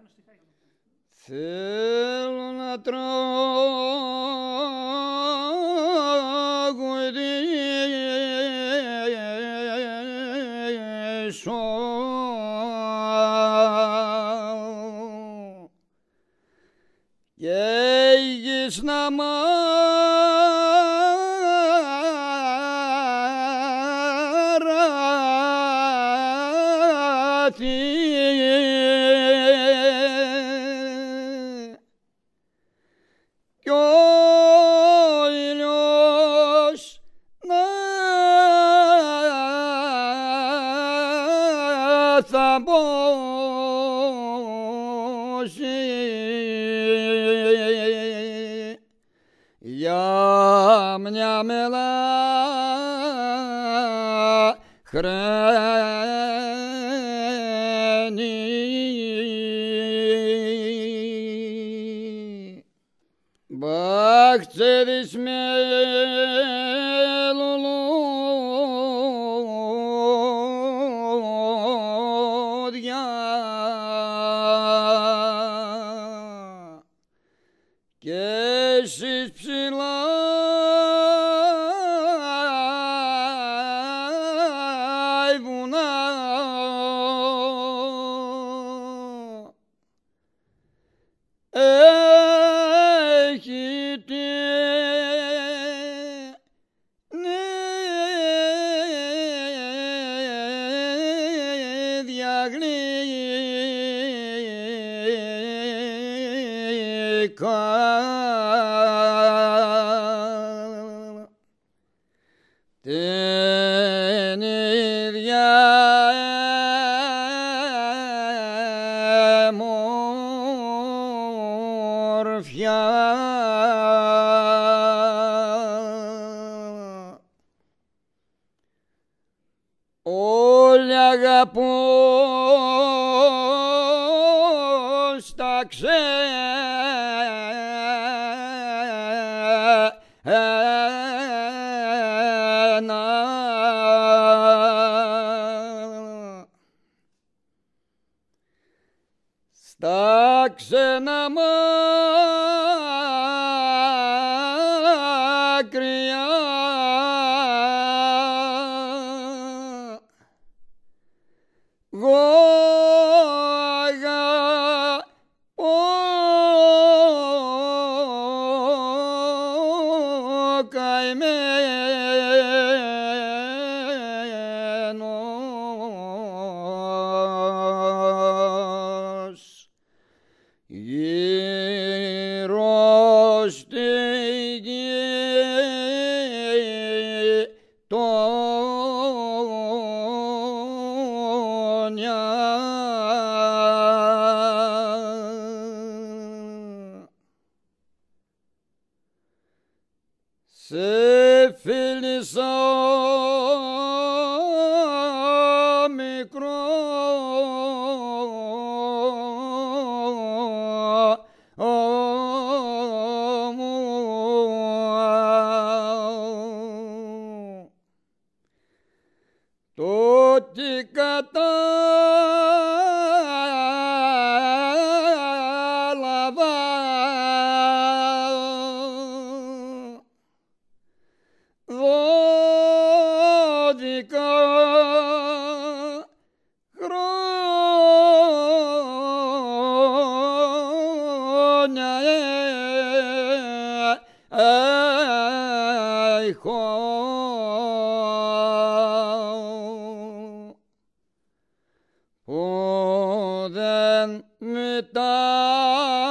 Θέλω να τραγουδήσω και η γης να κι ο ήλιος να θαμπώσει για μια μελαχρένη. Μπαχτσέδης με λουλούδια και εσείς ψηλά οι βουνά έχετε διαγλύκα την ίδια μορφιά όλοι αγαπούν στα ξένα στα ξένα μακριά εγώ αγαπώ καημένος γύρω στη γη τόνια σε φίλησα μικρό το τι κατάλαβα δώδικα χρόνια έχω που δεν με τα